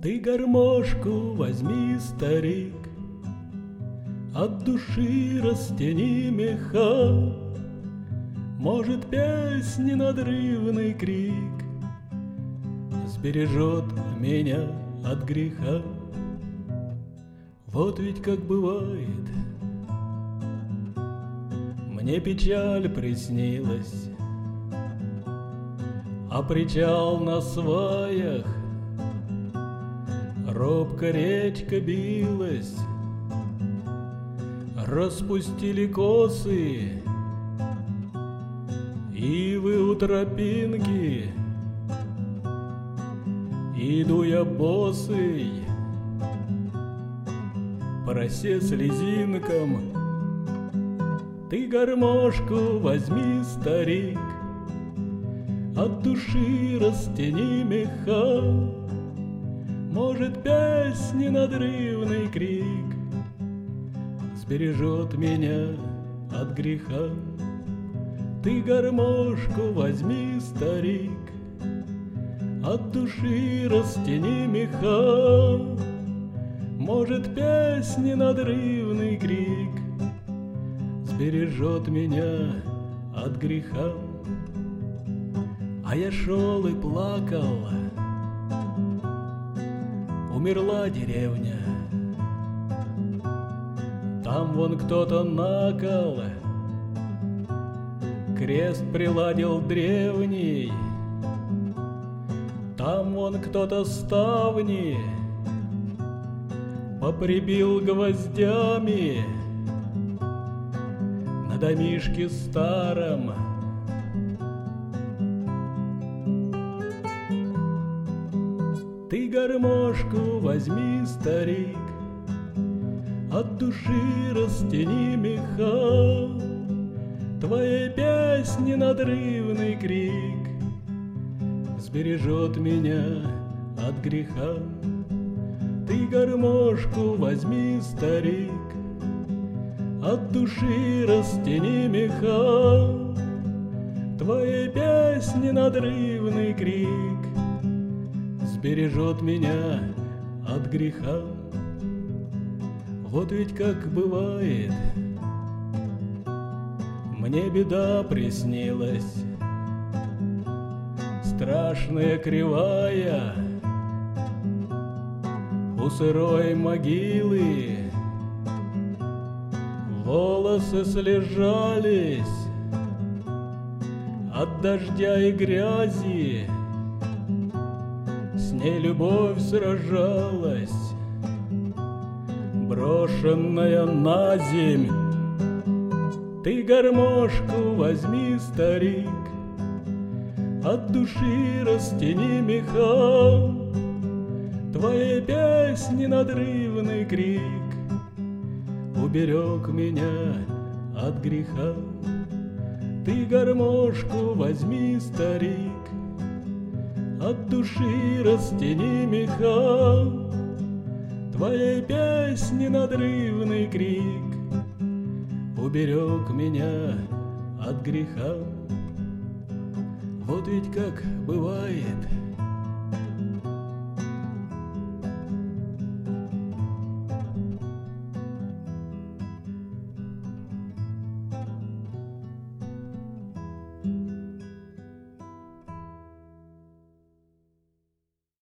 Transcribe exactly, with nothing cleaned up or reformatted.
Ты гармошку возьми, старик, от души растяни меха. Может, песни надрывный крик сбережет меня от греха. Вот ведь как бывает, мне печаль приснилась, а причал на сваях робко речка билась. Распустили косы ивы у тропинки, иду я босый по росе слезинкам. Ты гармошку возьми, старик, от души растяни меха. Может, песни надрывный крик сбережет меня от греха. Ты гармошку возьми, старик, от души растяни меха. Может, песни надрывный крик сбережет меня от греха. А я шел и плакал, умерла деревня, там вон кто-то на кол крест приладил древний, там вон кто-то ставни поприбил гвоздями на домишке старом. Ты гармошку возьми, старик, от души растяни меха. Твоей песни надрывный крик сбережет меня от греха. Ты гармошку возьми, старик, от души растяни меха. Твоей песни надрывный крик сбережет меня от греха. Вот ведь как бывает, мне беда приснилась, страшная кривая, у сырой могилы волосы слежались от дождя и грязи, с ней любовь сражалась, брошенная на земь. Ты гармошку возьми, старик, от души растяни меха. Твоей песни надрывный крик уберег меня от греха. Ты гармошку возьми, старик, от души растяни меха. Твоей песни надрывный крик уберег меня от греха. Вот ведь как бывает,